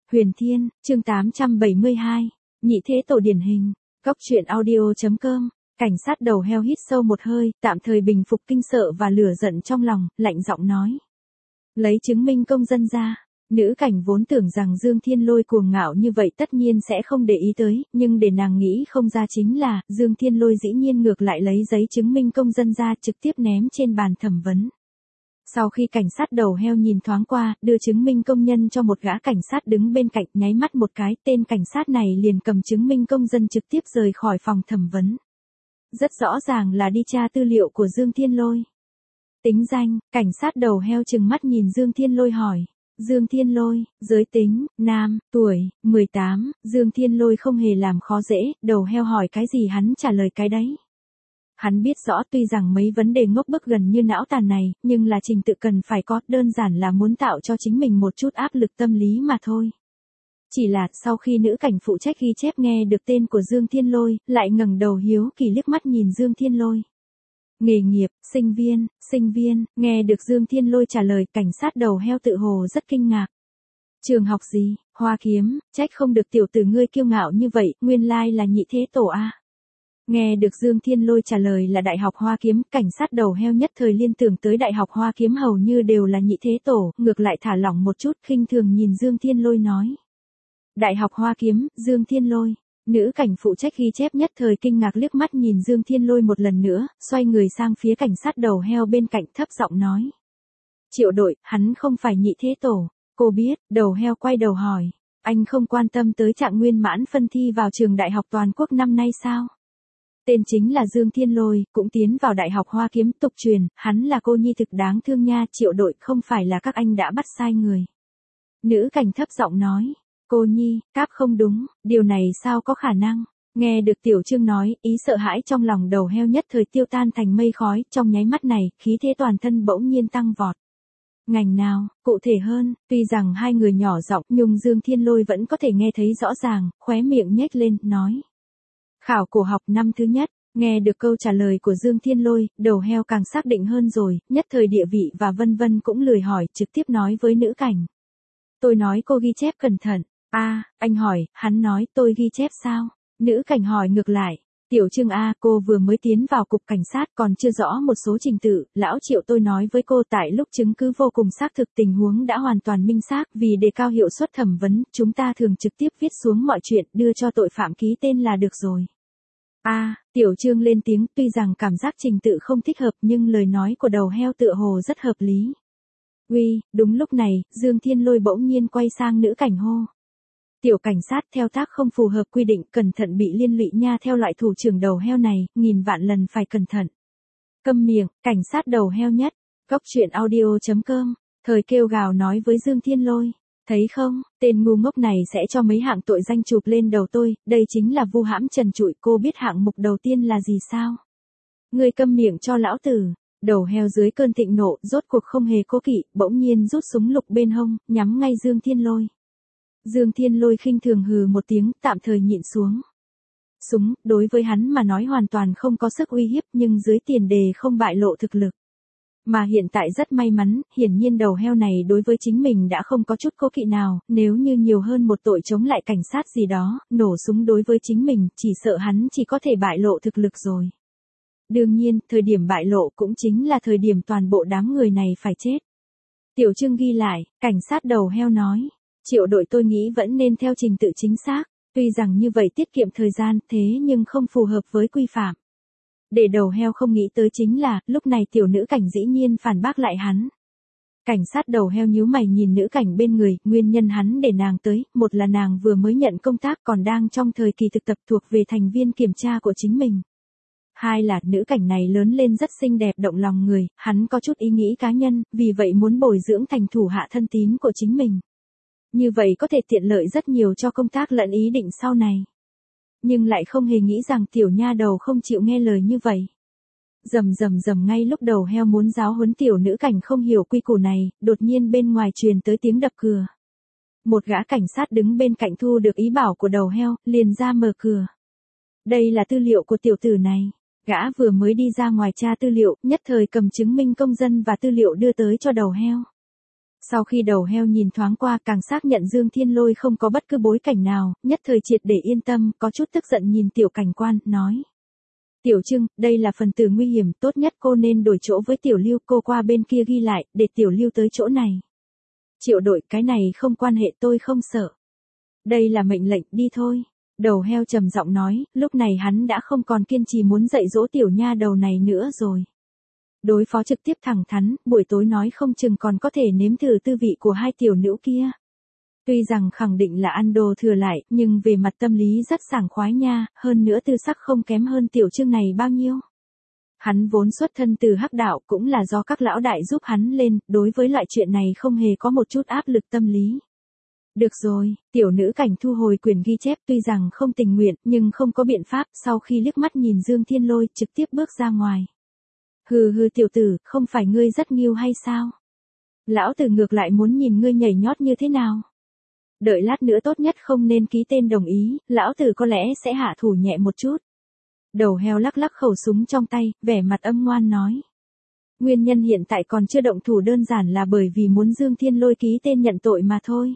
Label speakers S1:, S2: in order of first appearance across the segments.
S1: Huyền Thiên, chương 872, nhị thế tổ điển hình, góc truyện audio.com, cảnh sát đầu heo hít sâu một hơi, tạm thời bình phục kinh sợ và lửa giận trong lòng, lạnh giọng nói. Lấy chứng minh công dân ra, nữ cảnh vốn tưởng rằng Dương Thiên Lôi cuồng ngạo như vậy tất nhiên sẽ không để ý tới, nhưng để nàng nghĩ không ra chính là, Dương Thiên Lôi dĩ nhiên ngược lại lấy giấy chứng minh công dân ra trực tiếp ném trên bàn thẩm vấn. Sau khi cảnh sát đầu heo nhìn thoáng qua, đưa chứng minh công nhân cho một gã cảnh sát đứng bên cạnh, nháy mắt một cái, tên cảnh sát này liền cầm chứng minh công dân trực tiếp rời khỏi phòng thẩm vấn. Rất rõ ràng là đi tra tư liệu của Dương Thiên Lôi. Tính danh, cảnh sát đầu heo trừng mắt nhìn Dương Thiên Lôi hỏi. Dương Thiên Lôi, giới tính, nam, tuổi, 18, Dương Thiên Lôi không hề làm khó dễ, đầu heo hỏi cái gì hắn trả lời cái đấy. Hắn biết rõ tuy rằng mấy vấn đề ngốc bức gần như não tàn này, nhưng là trình tự cần phải có, đơn giản là muốn tạo cho chính mình một chút áp lực tâm lý mà thôi. Chỉ là sau khi nữ cảnh phụ trách ghi chép nghe được tên của Dương Thiên Lôi, lại ngẩng đầu hiếu kỳ liếc mắt nhìn Dương Thiên Lôi. Nghề nghiệp, sinh viên, nghe được Dương Thiên Lôi trả lời, cảnh sát đầu heo tự hồ rất kinh ngạc. Trường học gì, Hoa Kiếm, trách không được tiểu tử ngươi kiêu ngạo như vậy, nguyên lai là nhị thế tổ a. Nghe được Dương Thiên Lôi trả lời là Đại học Hoa Kiếm, cảnh sát đầu heo nhất thời liên tưởng tới Đại học Hoa Kiếm hầu như đều là nhị thế tổ, ngược lại thả lỏng một chút, khinh thường nhìn Dương Thiên Lôi nói. Đại học Hoa Kiếm, Dương Thiên Lôi. Nữ cảnh phụ trách ghi chép nhất thời kinh ngạc liếc mắt nhìn Dương Thiên Lôi một lần nữa, xoay người sang phía cảnh sát đầu heo bên cạnh thấp giọng nói. Triệu đội, hắn không phải nhị thế tổ. Cô biết, đầu heo quay đầu hỏi. Anh không quan tâm tới trạng nguyên mãn phân thi vào trường đại học toàn quốc năm nay sao? Tên chính là Dương Thiên Lôi, cũng tiến vào Đại học Hoa Kiếm, tục truyền, hắn là cô nhi thực đáng thương nha, Triệu đội, không phải là các anh đã bắt sai người. Nữ cảnh thấp giọng nói. Cô nhi, cáp không đúng, điều này sao có khả năng? Nghe được Tiểu Trương nói, ý sợ hãi trong lòng đầu heo nhất thời tiêu tan thành mây khói, trong nháy mắt này, khí thế toàn thân bỗng nhiên tăng vọt. Ngành nào, cụ thể hơn, tuy rằng hai người nhỏ giọng, nhưng Dương Thiên Lôi vẫn có thể nghe thấy rõ ràng, khóe miệng nhếch lên, nói. Khảo cổ học năm thứ nhất. Nghe được câu trả lời của Dương Thiên Lôi, đầu heo càng xác định hơn rồi, nhất thời địa vị và vân vân cũng lười hỏi, trực tiếp nói với nữ cảnh. Tôi nói cô ghi chép cẩn thận. Anh hỏi, hắn nói tôi ghi chép sao? Nữ cảnh hỏi ngược lại. Tiểu Trương cô vừa mới tiến vào cục cảnh sát còn chưa rõ một số trình tự, lão Triệu tôi nói với cô tại lúc chứng cứ vô cùng xác thực tình huống đã hoàn toàn minh xác, vì đề cao hiệu suất thẩm vấn, chúng ta thường trực tiếp viết xuống mọi chuyện đưa cho tội phạm ký tên là được rồi. Tiểu Trương lên tiếng, tuy rằng cảm giác trình tự không thích hợp nhưng lời nói của đầu heo tựa hồ rất hợp lý. Đúng lúc này, Dương Thiên Lôi bỗng nhiên quay sang nữ cảnh hô. Tiểu cảnh sát theo tác không phù hợp quy định, cẩn thận bị liên lụy nha, theo loại thủ trưởng đầu heo này, nghìn vạn lần phải cẩn thận. Câm miệng, cảnh sát đầu heo nhất, góc truyện audio.com, thời kêu gào nói với Dương Thiên Lôi. Thấy không, tên ngu ngốc này sẽ cho mấy hạng tội danh chụp lên đầu tôi, đây chính là vu hãm trần trụi, cô biết hạng mục đầu tiên là gì sao? Ngươi câm miệng cho lão tử. Đầu heo dưới cơn thịnh nộ, rốt cuộc không hề cố kỵ, bỗng nhiên rút súng lục bên hông, nhắm ngay Dương Thiên Lôi. Dương Thiên Lôi khinh thường hừ một tiếng, tạm thời nhịn xuống. Súng, đối với hắn mà nói hoàn toàn không có sức uy hiếp, nhưng dưới tiền đề không bại lộ thực lực. Mà hiện tại rất may mắn, hiển nhiên đầu heo này đối với chính mình đã không có chút cố kỵ nào, nếu như nhiều hơn một tội chống lại cảnh sát gì đó, nổ súng đối với chính mình, chỉ sợ hắn chỉ có thể bại lộ thực lực rồi. Đương nhiên, thời điểm bại lộ cũng chính là thời điểm toàn bộ đám người này phải chết. Tiểu Trương ghi lại, cảnh sát đầu heo nói. Triệu đội, tôi nghĩ vẫn nên theo trình tự chính xác, tuy rằng như vậy tiết kiệm thời gian, thế nhưng không phù hợp với quy phạm. Để đầu heo không nghĩ tới chính là, lúc này tiểu nữ cảnh dĩ nhiên phản bác lại hắn. Cảnh sát đầu heo nhíu mày nhìn nữ cảnh bên người, nguyên nhân hắn để nàng tới, một là nàng vừa mới nhận công tác còn đang trong thời kỳ thực tập thuộc về thành viên kiểm tra của chính mình. Hai là nữ cảnh này lớn lên rất xinh đẹp động lòng người, hắn có chút ý nghĩ cá nhân, vì vậy muốn bồi dưỡng thành thủ hạ thân tín của chính mình. Như vậy có thể tiện lợi rất nhiều cho công tác lẫn ý định sau này. Nhưng lại không hề nghĩ rằng tiểu nha đầu không chịu nghe lời như vậy. Rầm ngay lúc đầu heo muốn giáo huấn tiểu nữ cảnh không hiểu quy củ này, đột nhiên bên ngoài truyền tới tiếng đập cửa. Một gã cảnh sát đứng bên cạnh thu được ý bảo của đầu heo, liền ra mở cửa. Đây là tư liệu của tiểu tử này. Gã vừa mới đi ra ngoài tra tư liệu, nhất thời cầm chứng minh công dân và tư liệu đưa tới cho đầu heo. Sau khi đầu heo nhìn thoáng qua càng xác nhận Dương Thiên Lôi không có bất cứ bối cảnh nào, nhất thời triệt để yên tâm, có chút tức giận nhìn tiểu cảnh quan, nói. Tiểu Trưng, đây là phần tử nguy hiểm, tốt nhất cô nên đổi chỗ với Tiểu Lưu, cô qua bên kia ghi lại, để Tiểu Lưu tới chỗ này. Triệu đội, cái này không quan hệ, tôi không sợ. Đây là mệnh lệnh, đi thôi. Đầu heo trầm giọng nói, lúc này hắn đã không còn kiên trì muốn dạy dỗ tiểu nha đầu này nữa rồi. Đối phó trực tiếp thẳng thắn, buổi tối nói không chừng còn có thể nếm thử tư vị của hai tiểu nữ kia. Tuy rằng khẳng định là ăn đồ thừa lại, nhưng về mặt tâm lý rất sảng khoái nha, hơn nữa tư sắc không kém hơn Tiểu Trưng này bao nhiêu. Hắn vốn xuất thân từ hắc đạo, cũng là do các lão đại giúp hắn lên, đối với loại chuyện này không hề có một chút áp lực tâm lý. Được rồi, tiểu nữ cảnh thu hồi quyền ghi chép, tuy rằng không tình nguyện, nhưng không có biện pháp, sau khi liếc mắt nhìn Dương Thiên Lôi, trực tiếp bước ra ngoài. Hừ hừ tiểu tử, không phải ngươi rất nghiêu hay sao? Lão tử ngược lại muốn nhìn ngươi nhảy nhót như thế nào? Đợi lát nữa tốt nhất không nên ký tên đồng ý, lão tử có lẽ sẽ hạ thủ nhẹ một chút. Đầu heo lắc lắc khẩu súng trong tay, vẻ mặt âm ngoan nói. Nguyên nhân hiện tại còn chưa động thủ đơn giản là bởi vì muốn Dương Thiên Lôi ký tên nhận tội mà thôi.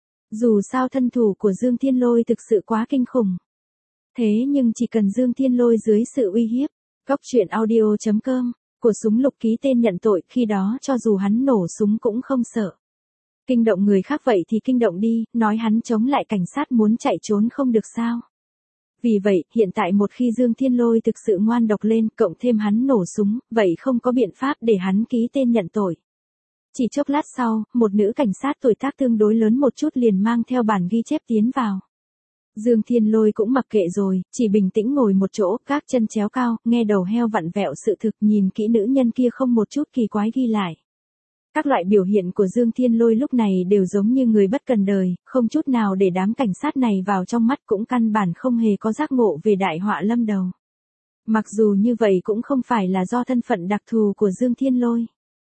S1: Dù sao thân thủ của Dương Thiên Lôi thực sự quá kinh khủng. Thế nhưng chỉ cần Dương Thiên Lôi dưới sự uy hiếp, Góc truyện audio.com, của súng lục ký tên nhận tội, khi đó cho dù hắn nổ súng cũng không sợ. Kinh động người khác vậy thì kinh động đi, nói hắn chống lại cảnh sát muốn chạy trốn không được sao. Vì vậy, hiện tại một khi Dương Thiên Lôi thực sự ngoan độc lên, cộng thêm hắn nổ súng, vậy không có biện pháp để hắn ký tên nhận tội. Chỉ chốc lát sau, một nữ cảnh sát tuổi tác tương đối lớn một chút liền mang theo bản ghi chép tiến vào. Dương Thiên Lôi cũng mặc kệ rồi, chỉ bình tĩnh ngồi một chỗ, các chân chéo cao, nghe đầu heo vặn vẹo sự thực, nhìn kỹ nữ nhân kia không một chút kỳ quái ghi lại. Các loại biểu hiện của Dương Thiên Lôi lúc này đều giống như người bất cần đời, không chút nào để đám cảnh sát này vào trong mắt, cũng căn bản không hề có giác ngộ về đại họa lâm đầu. Mặc dù như vậy cũng không phải là do thân phận đặc thù của Dương Thiên Lôi.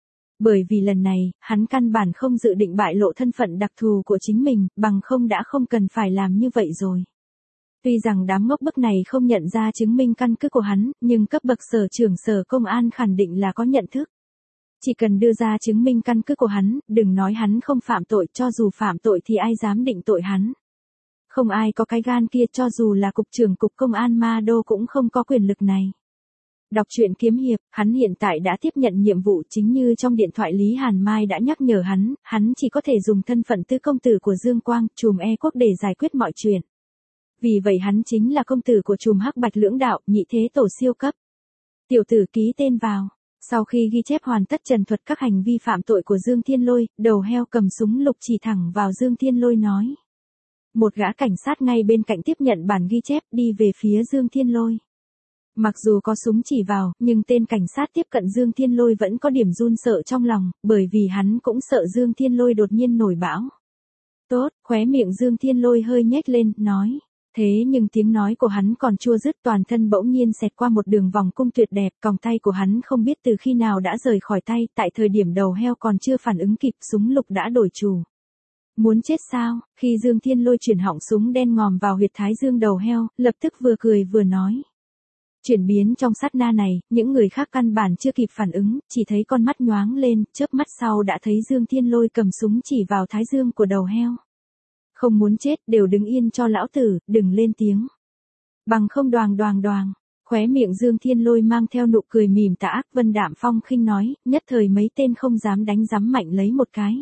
S1: Bởi vì lần này, hắn căn bản không dự định bại lộ thân phận đặc thù của chính mình, bằng không đã không cần phải làm như vậy rồi. Tuy rằng đám ngốc bức này không nhận ra chứng minh căn cứ của hắn, nhưng cấp bậc sở trưởng sở công an khẳng định là có nhận thức. Chỉ cần đưa ra chứng minh căn cứ của hắn, đừng nói hắn không phạm tội, cho dù phạm tội thì ai dám định tội hắn. Không ai có cái gan kia, cho dù là cục trưởng cục công an Ma Đô cũng không có quyền lực này. Đọc truyện kiếm hiệp, hắn hiện tại đã tiếp nhận nhiệm vụ, chính như trong điện thoại Lý Hàn Mai đã nhắc nhở hắn chỉ có thể dùng thân phận tứ công tử của Dương Quang, trùm E quốc để giải quyết mọi chuyện. Vì vậy hắn chính là công tử của trùm Hắc Bạch lưỡng đạo, nhị thế tổ siêu cấp. Tiểu tử ký tên vào. Sau khi ghi chép hoàn tất trần thuật các hành vi phạm tội của Dương Thiên Lôi, đầu heo cầm súng lục chỉ thẳng vào Dương Thiên Lôi nói. Một gã cảnh sát ngay bên cạnh tiếp nhận bản ghi chép, đi về phía Dương Thiên Lôi. Mặc dù có súng chỉ vào, nhưng tên cảnh sát tiếp cận Dương Thiên Lôi vẫn có điểm run sợ trong lòng, bởi vì hắn cũng sợ Dương Thiên Lôi đột nhiên nổi bão. Tốt, khóe miệng Dương Thiên Lôi hơi nhếch lên, nói. Thế nhưng tiếng nói của hắn còn chua dứt, toàn thân bỗng nhiên xẹt qua một đường vòng cung tuyệt đẹp, còng tay của hắn không biết từ khi nào đã rời khỏi tay, tại thời điểm đầu heo còn chưa phản ứng kịp, súng lục đã đổi chủ. Muốn chết sao? Khi Dương Thiên Lôi chuyển họng súng đen ngòm vào huyệt thái dương đầu heo, lập tức vừa cười vừa nói. Chuyển biến trong sát na này, những người khác căn bản chưa kịp phản ứng, chỉ thấy con mắt nhoáng lên, chớp mắt sau đã thấy Dương Thiên Lôi cầm súng chỉ vào thái dương của đầu heo. Không muốn chết, đều đứng yên cho lão tử, đừng lên tiếng. Bằng không đoàng đoàng đoàng, khóe miệng Dương Thiên Lôi mang theo nụ cười mỉm tà ác, Vân Đạm Phong khinh nói, nhất thời mấy tên không dám đánh giám mạnh lấy một cái.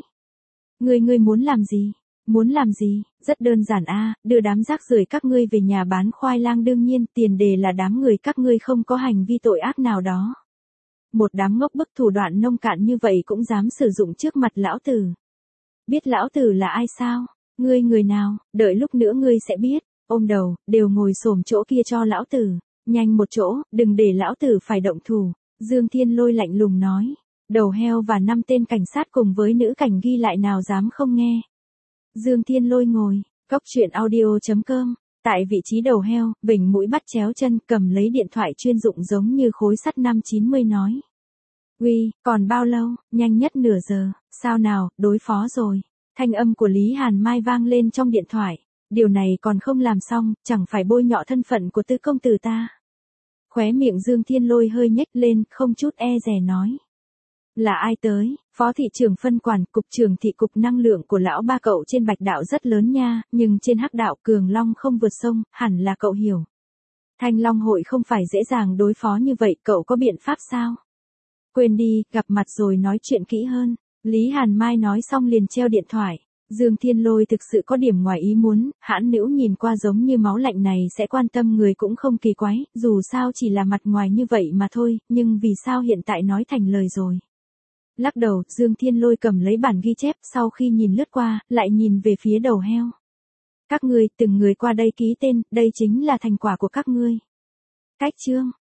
S1: Ngươi muốn làm gì? Muốn làm gì? Rất đơn giản a, đưa đám rác rưởi các ngươi về nhà bán khoai lang, đương nhiên tiền đề là đám người các ngươi không có hành vi tội ác nào đó. Một đám ngốc bức thủ đoạn nông cạn như vậy cũng dám sử dụng trước mặt lão tử. Biết lão tử là ai sao? Ngươi người nào? Đợi lúc nữa ngươi sẽ biết. Ôm đầu, đều ngồi xổm chỗ kia cho lão tử. Nhanh một chỗ, đừng để lão tử phải động thủ. Dương Thiên Lôi lạnh lùng nói. Đầu heo và 5 tên cảnh sát cùng với nữ cảnh ghi lại nào dám không nghe. Dương Thiên Lôi ngồi, Góc truyện audio.com, tại vị trí đầu heo, vểnh mũi bắt chéo chân, cầm lấy điện thoại chuyên dụng giống như khối sắt 590 nói. Uy, còn bao lâu? Nhanh nhất nửa giờ, sao nào, đối phó rồi. Thanh âm của Lý Hàn Mai vang lên trong điện thoại. Điều này còn không làm xong, chẳng phải bôi nhọ thân phận của tứ công tử ta. Khóe miệng Dương Thiên Lôi hơi nhếch lên, không chút e dè nói. Là ai tới? Phó thị trưởng phân quản, cục trưởng thị cục năng lượng của lão ba cậu trên bạch đạo rất lớn nha, nhưng trên hắc đạo cường long không vượt sông, hẳn là cậu hiểu. Thanh Long hội không phải dễ dàng đối phó như vậy, cậu có biện pháp sao? Quên đi, gặp mặt rồi nói chuyện kỹ hơn. Lý Hàn Mai nói xong liền treo điện thoại. Dương Thiên Lôi thực sự có điểm ngoài ý muốn, hãn nữ nhìn qua giống như máu lạnh này sẽ quan tâm người cũng không kỳ quái, dù sao chỉ là mặt ngoài như vậy mà thôi, nhưng vì sao hiện tại nói thành lời rồi. Lắc đầu, Dương Thiên Lôi cầm lấy bản ghi chép, sau khi nhìn lướt qua, lại nhìn về phía đầu heo. Các ngươi, từng người qua đây ký tên, đây chính là thành quả của các ngươi. Cách chương.